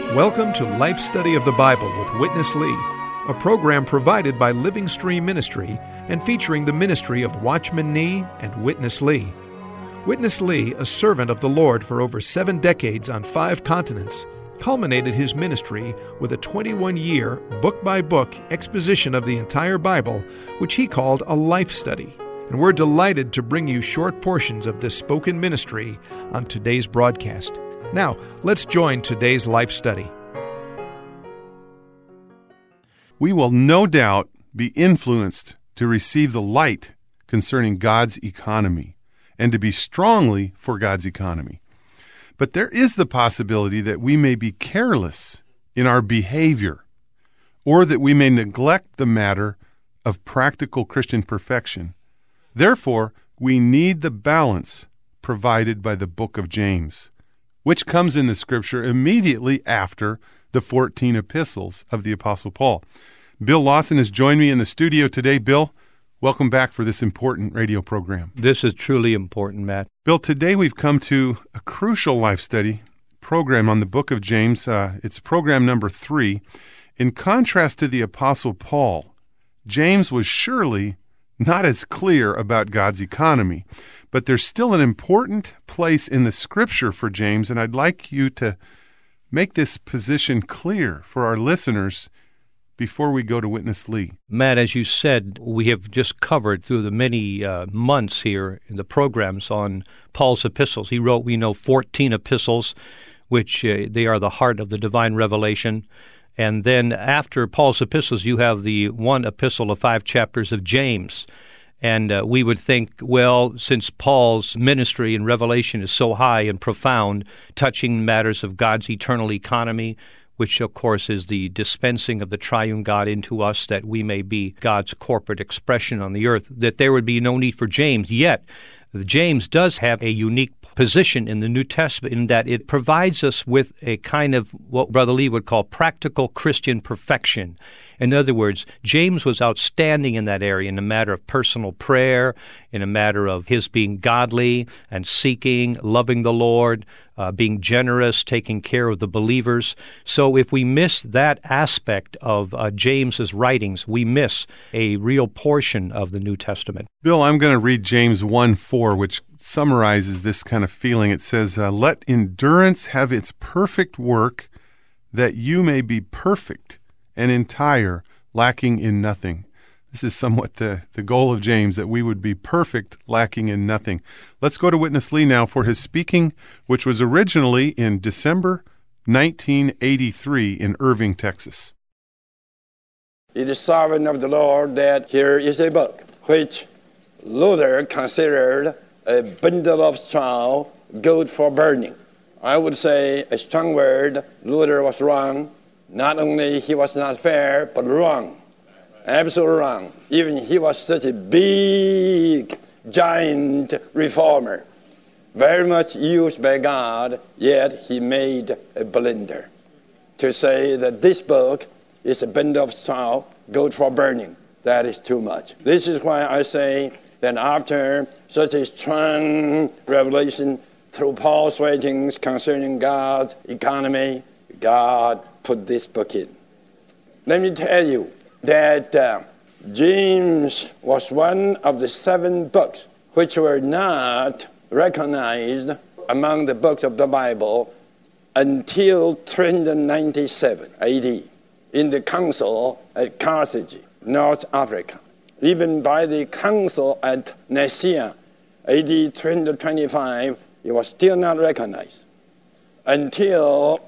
Welcome to Life Study of the Bible with Witness Lee, a program provided by Living Stream Ministry and featuring the ministry of Watchman Nee and Witness Lee. Witness Lee, a servant of the Lord for over 7 decades on 5 continents, culminated his ministry with a 21-year, book-by-book exposition of the entire Bible, which he called a life study. And we're delighted to bring you short portions of this spoken ministry on today's broadcast. Now, let's join today's life study. We will no doubt be influenced to receive the light concerning God's economy and to be strongly for God's economy. But there is the possibility that we may be careless in our behavior, or that we may neglect the matter of practical Christian perfection. Therefore, we need the balance provided by the book of James, which comes in the Scripture immediately after the 14 epistles of the Apostle Paul. Bill Lawson has joined me in the studio today. Bill, welcome back for this important radio program. This is truly important, Matt. Bill, today we've come to a crucial life study program on the book of James. It's program number 3. In contrast to the Apostle Paul, James was surely not as clear about God's economy, but there's still an important place in the Scripture for James, and I'd like you to make this position clear for our listeners before we go to Witness Lee. Matt, as you said, we have just covered through the many months here in the programs on Paul's epistles. He wrote, we know, 14 epistles, which they are the heart of the divine revelation. And then after Paul's epistles, you have the one epistle of 5 chapters of James. And we would think, well, since Paul's ministry and revelation is so high and profound, touching matters of God's eternal economy, which, of course, is the dispensing of the triune God into us that we may be God's corporate expression on the earth, that there would be no need for James. Yet, James does have a unique position in the New Testament in that it provides us with a kind of what Brother Lee would call practical Christian perfection. In other words, James was outstanding in that area in a matter of personal prayer, in a matter of his being godly and seeking, loving the Lord, being generous, taking care of the believers. So if we miss that aspect of James's writings, we miss a real portion of the New Testament. Bill, I'm going to read James 1:4, which summarizes this kind of feeling. It says, let endurance have its perfect work, that you may be perfect and entire, lacking in nothing. This is somewhat the goal of James, that we would be perfect, lacking in nothing. Let's go to Witness Lee now for his speaking, which was originally in December 1983 in Irving, Texas. It is sovereign of the Lord that here is a book which Luther considered a bundle of straw, good for burning. I would say a strong word. Luther was wrong. Not only he was not fair, but wrong. Absolutely wrong. Even he was such a big, giant reformer, very much used by God, yet he made a blunder to say that this book is a bundle of straw, good for burning. That is too much. This is why I say that after such a strong revelation through Paul's writings concerning God's economy, God put this book in. Let me tell you that James was one of the 7 books which were not recognized among the books of the Bible until 397 AD in the council at Carthage, North Africa. Even by the council at Nicaea, AD 325, it was still not recognized until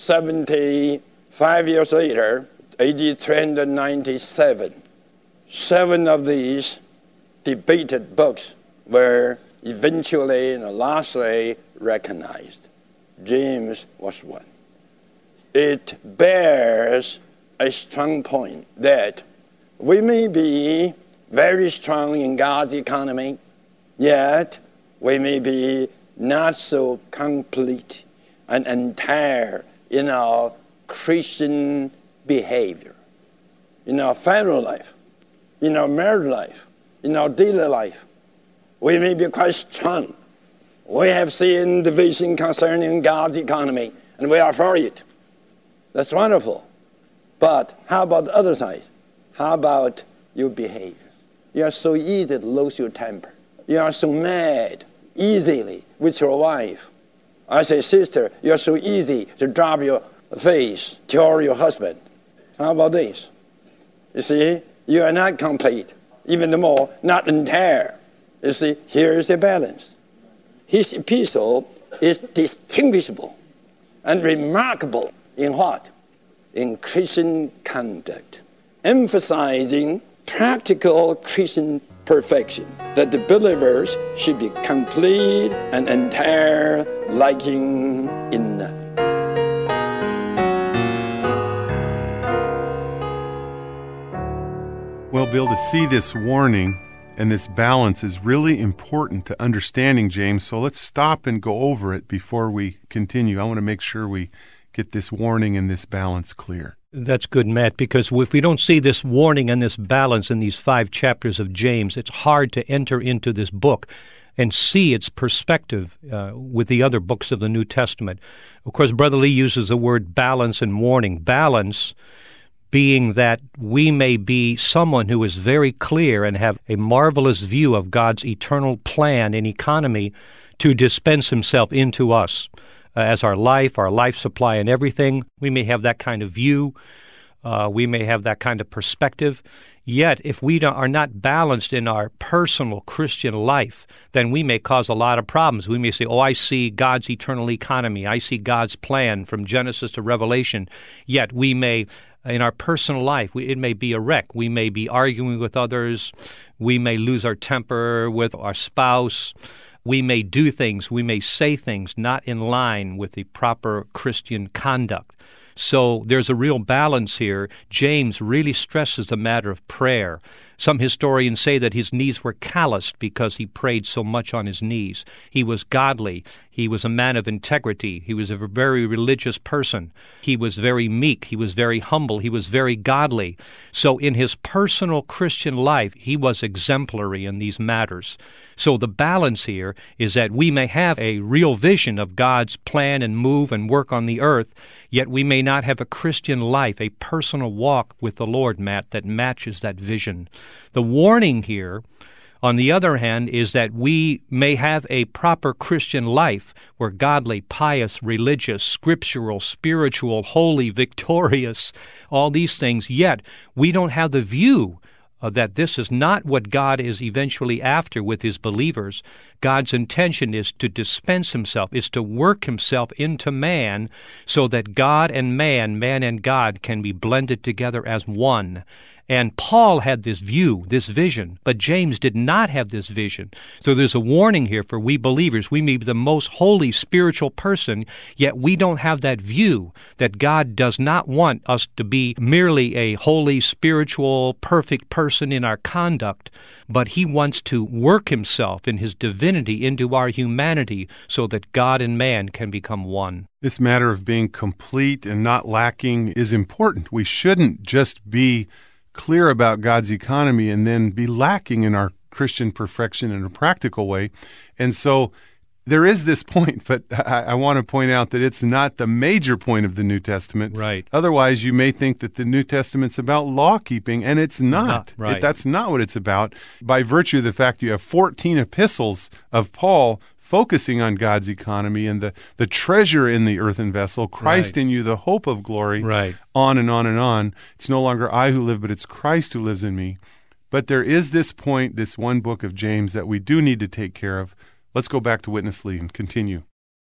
75 years later, AD 397. 7 of these debated books were eventually and lastly recognized. James was one. It bears a strong point that we may be very strong in God's economy, yet we may be not so complete and entire in our Christian behavior, in our family life, in our married life, in our daily life. We may be quite strong. We have seen the vision concerning God's economy, and we are for it. That's wonderful. But how about the other side? How about your behavior? You are so easy to lose your temper. You are so mad easily with your wife. I say, sister, you are so easy to drop your face toward your husband. How about this? You see, you are not complete, even more, not entire. You see, here is a balance. His epistle is distinguishable and remarkable in what? In Christian conduct, emphasizing practical Christian perfection, that the believers should be complete and entire, lacking in nothing. Well, Bill, to see this warning and this balance is really important to understanding James, so let's stop and go over it before we continue. I want to make sure we get this warning and this balance clear. That's good, Matt, because if we don't see this warning and this balance in these 5 chapters of James, it's hard to enter into this book and see its perspective with the other books of the New Testament. Of course, Brother Lee uses the word balance and warning. Balance being that we may be someone who is very clear and have a marvelous view of God's eternal plan and economy to dispense himself into us as our life supply, and everything. We may have that kind of view. We may have that kind of perspective. Yet, if we are not balanced in our personal Christian life, then we may cause a lot of problems. We may say, I see God's eternal economy. I see God's plan from Genesis to Revelation. Yet we may, in our personal life, it may be a wreck. We may be arguing with others. We may lose our temper with our spouse. We may do things, we may say things not in line with the proper Christian conduct. So there's a real balance here. James really stresses the matter of prayer. Some historians say that his knees were calloused because he prayed so much on his knees. He was godly. He was a man of integrity. He was a very religious person. He was very meek. He was very humble. He was very godly. So in his personal Christian life, he was exemplary in these matters. So the balance here is that we may have a real vision of God's plan and move and work on the earth, yet we may not have a Christian life, a personal walk with the Lord, Matt, that matches that vision. The warning here, on the other hand, is that we may have a proper Christian life. We're godly, pious, religious, scriptural, spiritual, holy, victorious, all these things, yet we don't have the view that this is not what God is eventually after with his believers. God's intention is to dispense himself, is to work himself into man so that God and man and God can be blended together as one. And Paul had this view, this vision, but James did not have this vision. So there's a warning here for we believers. We may be the most holy spiritual person, yet we don't have that view that God does not want us to be merely a holy, spiritual, perfect person in our conduct, but he wants to work himself in his divinity into our humanity so that God and man can become one. This matter of being complete and not lacking is important. We shouldn't just be clear about God's economy and then be lacking in our Christian perfection in a practical way. And so there is this point, but I want to point out that it's not the major point of the New Testament. Right. Otherwise, you may think that the New Testament's about law-keeping, and it's not. Right. That's not what it's about. By virtue of the fact you have 14 epistles of Paul focusing on God's economy and the treasure in the earthen vessel, Christ in you, the hope of glory, on and on and on. It's no longer I who live, but it's Christ who lives in me. But there is this point, this one book of James, that we do need to take care of. Let's go back to Witness Lee and continue.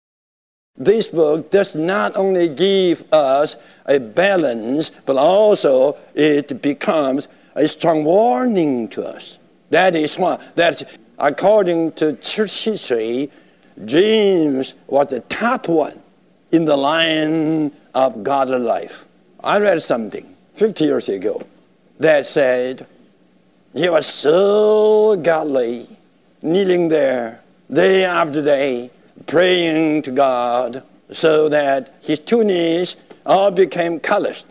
This book does not only give us a balance, but also it becomes a strong warning to us. That is why, that's according to church history, James was the top one in the line of godly life. I read something 50 years ago that said he was so godly, kneeling there day after day, praying to God, so that his two knees all became calloused.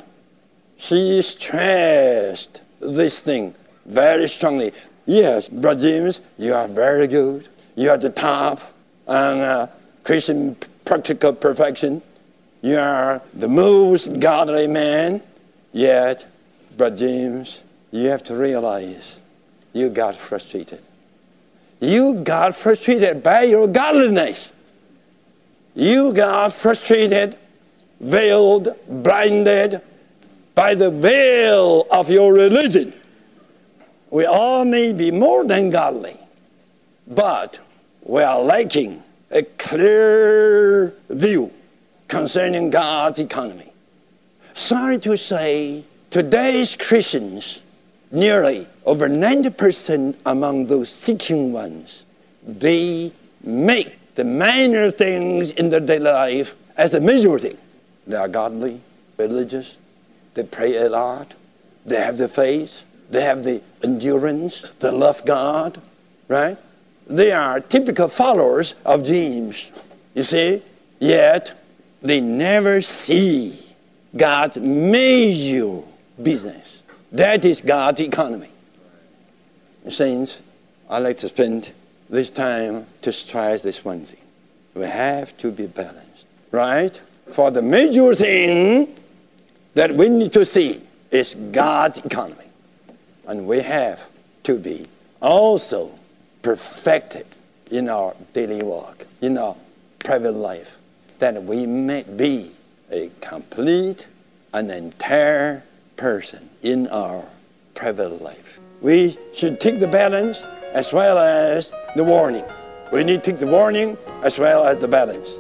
He stressed this thing very strongly. Yes, Brother James, you are very good. You are the top and Christian practical perfection. You are the most godly man, yet, Brother James, you have to realize you got frustrated. You got frustrated by your godliness. You got frustrated, veiled, blinded by the veil of your religion. We all may be more than godly, but we are lacking a clear view concerning God's economy. Sorry to say, today's Christians, nearly over 90% among those seeking ones, they make the minor things in their daily life as the major thing. They are godly, religious, they pray a lot, they have the faith, they have the endurance, they love God, right? They are typical followers of James, you see, yet they never see God's major business. That is God's economy. Saints, I'd like to spend this time to stress this one thing. We have to be balanced, right? For the major thing that we need to see is God's economy. And we have to be also perfected in our daily walk, in our private life, that we may be a complete and entire person in our private life. We should take the balance as well as the warning. We need to take the warning as well as the balance.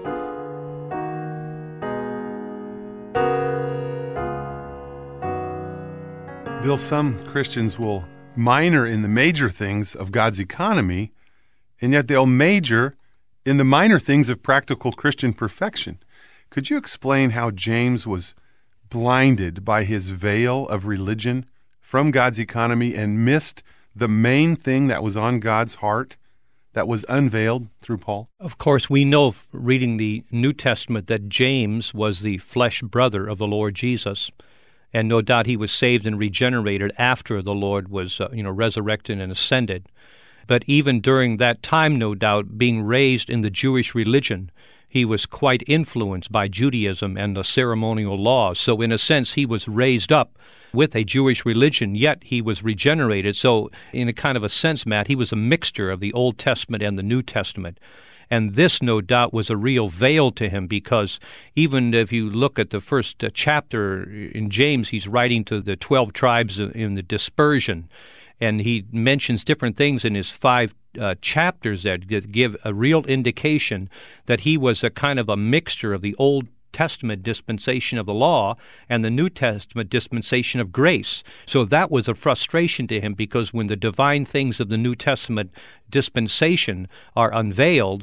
Bill, some Christians will minor in the major things of God's economy, and yet they'll major in the minor things of practical Christian perfection. Could you explain how James was blinded by his veil of religion from God's economy and missed the main thing that was on God's heart that was unveiled through Paul? Of course, we know reading the New Testament that James was the flesh brother of the Lord Jesus. And no doubt he was saved and regenerated after the Lord was resurrected and ascended. But even during that time, no doubt, being raised in the Jewish religion, he was quite influenced by Judaism and the ceremonial laws. So in a sense, he was raised up with a Jewish religion, yet he was regenerated. So in a kind of a sense, Matt, he was a mixture of the Old Testament and the New Testament. And this, no doubt, was a real veil to him, because even if you look at the first chapter in James, he's writing to the 12 tribes in the dispersion, and he mentions different things in his 5 chapters that give a real indication that he was a kind of a mixture of the Old Testament dispensation of the law and the New Testament dispensation of grace. So that was a frustration to him, because when the divine things of the New Testament dispensation are unveiled,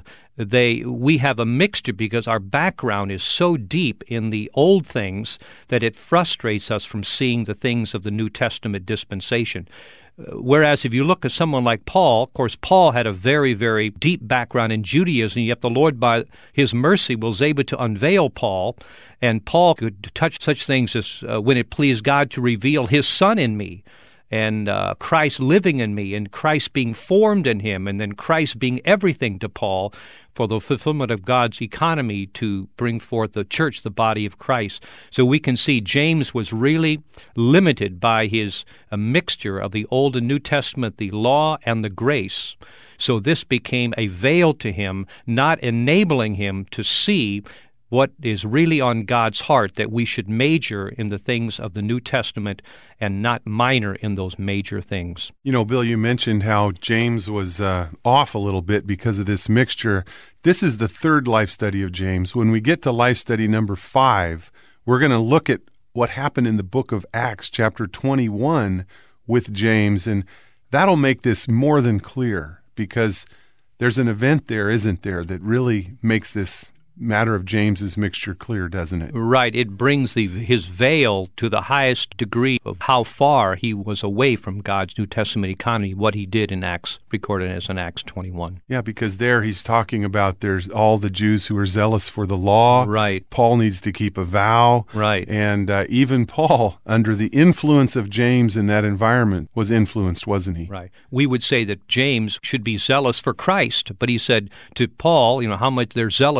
we have a mixture, because our background is so deep in the old things that it frustrates us from seeing the things of the New Testament dispensation. Whereas if you look at someone like Paul, of course, Paul had a very, very deep background in Judaism, yet the Lord, by his mercy, was able to unveil Paul, and Paul could touch such things as when it pleased God to reveal his Son in me, and Christ living in me, and Christ being formed in him, and then Christ being everything to Paul for the fulfillment of God's economy to bring forth the church, the body of Christ. So we can see James was really limited by his mixture of the Old and New Testament, the law and the grace. So this became a veil to him, not enabling him to see what is really on God's heart, that we should major in the things of the New Testament and not minor in those major things. You know, Bill, you mentioned how James was off a little bit because of this mixture. This is the third life study of James. When we get to life study number 5, we're going to look at what happened in the book of Acts, chapter 21, with James, and that'll make this more than clear, because there's an event there, isn't there, that really makes this matter of James's mixture clear, doesn't it? Right. It brings his veil to the highest degree of how far he was away from God's New Testament economy, what he did in Acts, recorded as in Acts 21. Yeah, because there he's talking about there's all the Jews who are zealous for the law. Right. Paul needs to keep a vow. Right. And even Paul, under the influence of James in that environment, was influenced, wasn't he? Right. We would say that James should be zealous for Christ, but he said to Paul, how much they're zealous for the law.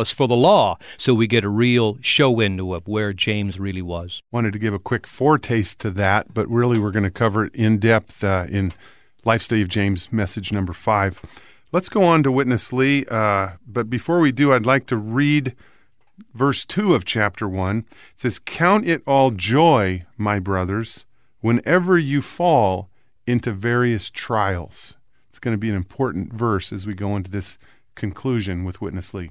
law, so we get a real show window of where James really was. Wanted to give a quick foretaste to that, but really we're going to cover it in depth in Life Study of James, message number 5. Let's go on to Witness Lee, but before we do, I'd like to read verse 2 of chapter 1. It says, "Count it all joy, my brothers, whenever you fall into various trials." It's going to be an important verse as we go into this conclusion with Witness Lee.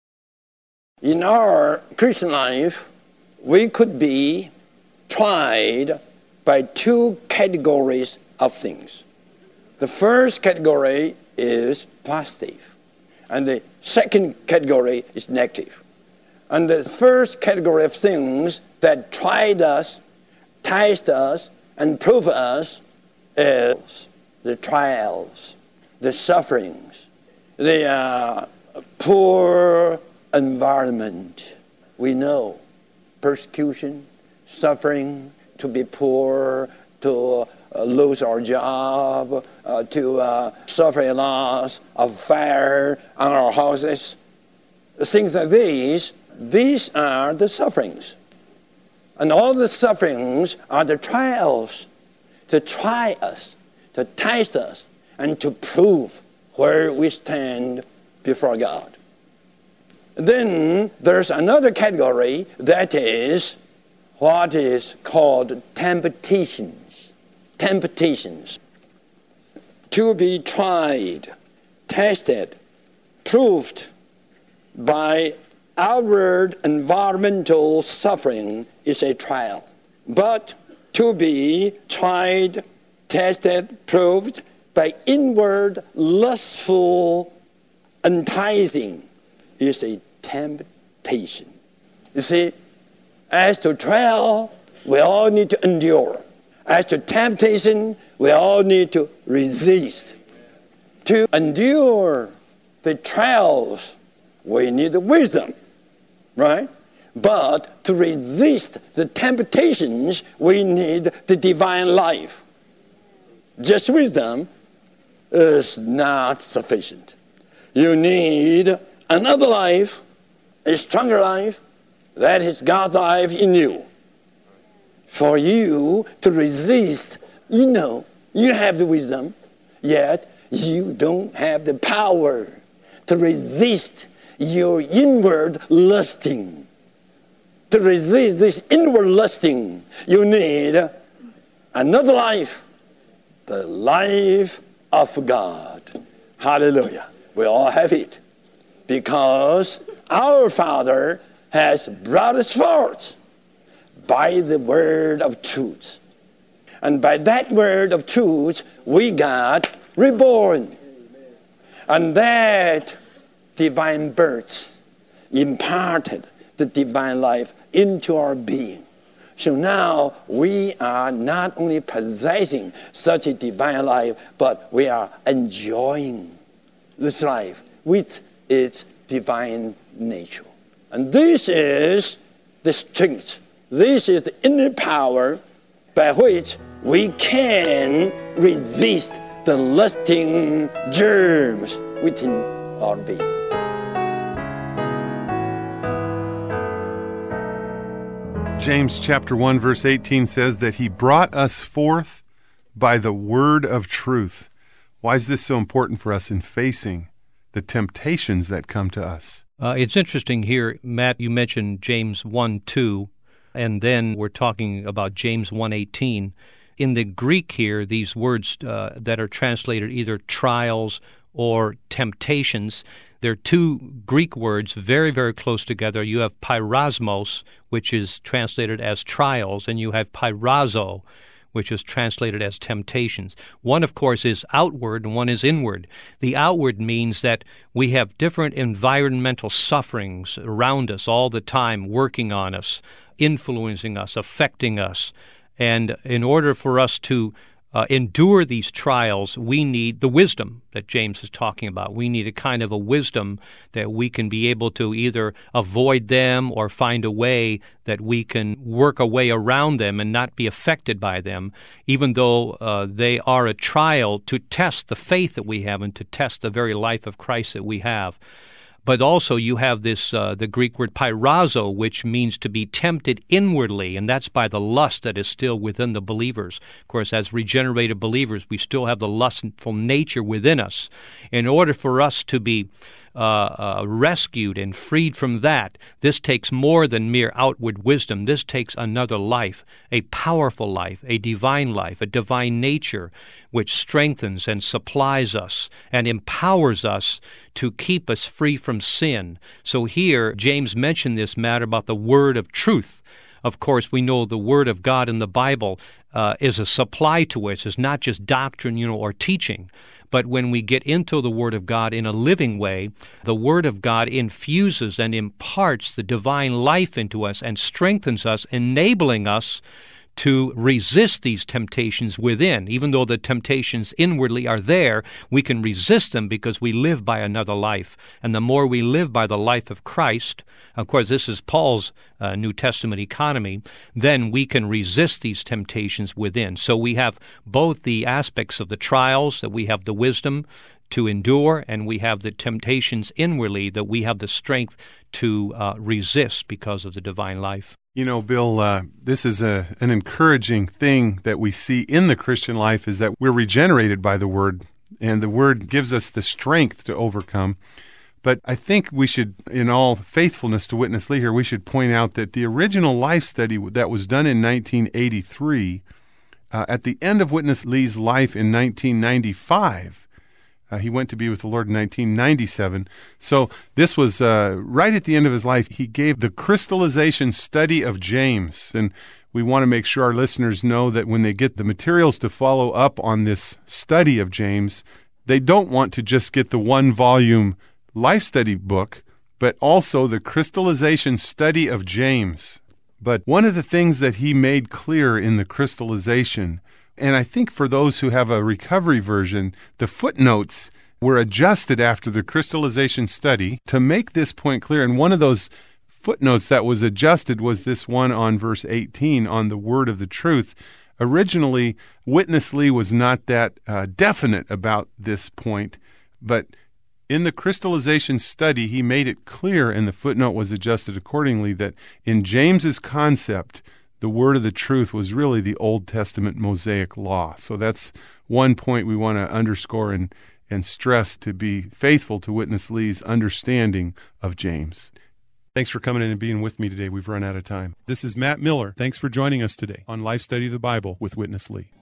In our Christian life, we could be tried by 2 categories of things. The first category is positive, and the second category is negative. And the first category of things that tried us, test us, and prove us is the trials, the sufferings, the poor environment. We know persecution, suffering, to be poor, to lose our job, to suffer a loss of fire on our houses. Things like these are the sufferings. And all the sufferings are the trials to try us, to test us, and to prove where we stand before God. Then there's another category that is what is called temptations. Temptations. To be tried, tested, proved by outward environmental suffering is a trial. But to be tried, tested, proved by inward lustful enticing is a temptation. You see, as to trial, we all need to endure. As to temptation, we all need to resist. To endure the trials, we need the wisdom, right? But to resist the temptations, we need the divine life. Just wisdom is not sufficient. You need another life, a stronger life, that is God's life in you. For you to resist, you have the wisdom, yet you don't have the power to resist your inward lusting. To resist this inward lusting, you need another life, the life of God. Hallelujah. We all have it. Because our Father has brought us forth by the word of truth. And by that word of truth, we got reborn. And that divine birth imparted the divine life into our being. So now we are not only possessing such a divine life, but we are enjoying this life with its divine nature. And this is the strength, this is the inner power by which we can resist the lusting germs within our being. James chapter 1 verse 18 says that he brought us forth by the word of truth. Why is this so important for us in facing the temptations that come to us? It's interesting here, Matt, you mentioned James 1:2, and then we're talking about James 1:18. In the Greek here, these words that are translated either trials or temptations, they're 2 Greek words very, very close together. You have pyrasmos, which is translated as trials, and you have pyrazo, which is translated as temptations. One, of course, is outward and one is inward. The outward means that we have different environmental sufferings around us all the time, working on us, influencing us, affecting us. And in order for us to endure these trials, we need the wisdom that James is talking about. We need a kind of a wisdom that we can be able to either avoid them or find a way that we can work a way around them and not be affected by them, even though they are a trial to test the faith that we have and to test the very life of Christ that we have. But also you have this, the Greek word pyrazo, which means to be tempted inwardly, and that's by the lust that is still within the believers. Of course, as regenerated believers, we still have the lustful nature within us. In order for us to be rescued and freed from that, this takes more than mere outward wisdom. This takes another life, a powerful life, a divine life, a divine nature, which strengthens and supplies us and empowers us to keep us free from sin. So here, James mentioned this matter about the word of truth. Of course, we know the Word of God in the Bible is a supply to us. It's not just doctrine, or teaching. But when we get into the Word of God in a living way, the Word of God infuses and imparts the divine life into us and strengthens us, enabling us to resist these temptations within. Even though the temptations inwardly are there, we can resist them because we live by another life. And the more we live by the life of Christ, of course, this is Paul's New Testament economy, then we can resist these temptations within. So we have both the aspects of the trials, that we have the wisdom to endure, and we have the temptations inwardly, that we have the strength to resist because of the divine life. Bill, this is an encouraging thing that we see in the Christian life, is that we're regenerated by the Word, and the Word gives us the strength to overcome. But I think we should, in all faithfulness to Witness Lee here, we should point out that the original life study that was done in 1983, at the end of Witness Lee's life in 1995, he went to be with the Lord in 1997. So this was right at the end of his life. He gave the crystallization study of James. And we want to make sure our listeners know that when they get the materials to follow up on this study of James, they don't want to just get the one-volume life study book, but also the crystallization study of James. But one of the things that he made clear in the crystallization, and I think for those who have a recovery version, the footnotes were adjusted after the crystallization study to make this point clear. And one of those footnotes that was adjusted was this one on verse 18 on the word of the truth. Originally, Witness Lee was not that definite about this point, but in the crystallization study, he made it clear, and the footnote was adjusted accordingly, that in James's concept, the word of the truth was really the Old Testament Mosaic law. So that's one point we want to underscore and stress, to be faithful to Witness Lee's understanding of James. Thanks for coming in and being with me today. We've run out of time. This is Matt Miller. Thanks for joining us today on Life Study of the Bible with Witness Lee.